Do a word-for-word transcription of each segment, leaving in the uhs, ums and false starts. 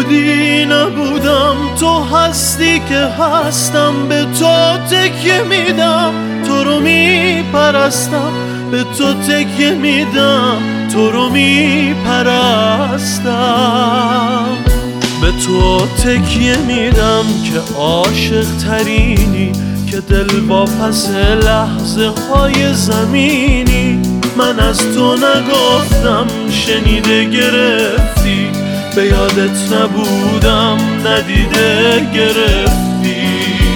نبودی نبودم، تو هستی که هستم، به تو تکیه میدم، تو رو میپرستم، به تو تکیه میدم، تو رو میپرستم، به تو تکیه میدم که عاشق ترینی، که دل با پس لحظه های زمینی. من از تو نگفتم شنیده گرفتی، به یادت نبودم ندیده گرفتی.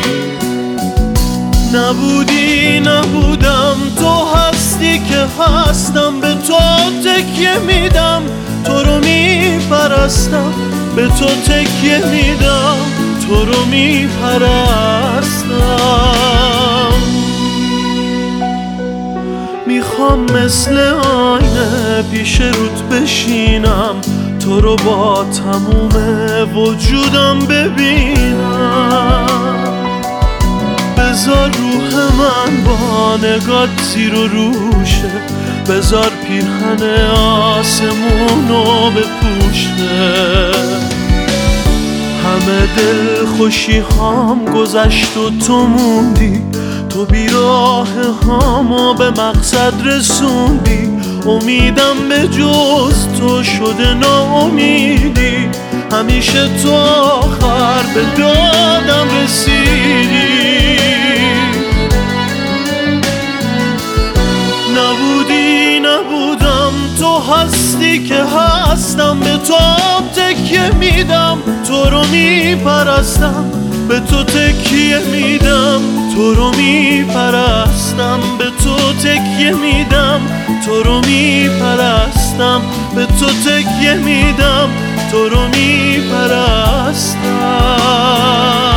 نبودی نبودم، تو هستی که هستم، به تو تکیه میدم، تو رو میپرستم، به تو تکیه میدم، تو رو میپرستم. میخوام مثل آینه پیش رود بشینم، تو رو با تموم وجودم ببینم. بذار روح من با نگات زیر و روشه، بذار پیرهن آسمونو بپوشه. همه دل خوشی هام گذشت و تو موندی، تو بیراه هامو به مقصد رسوندی. امیدم به جز تو شده ناامیدی، همیشه تو آخر به دادم رسیدی. نبودی نبودم، تو هستی که هستم، به تو تکیه میدم، تو رو میپرستم، به تو تکیه میدم، تو رو میپرستم، به تو تکیه میدم، تو رو میپرستم، به تو تکیه میدم، تو رو میپرستم.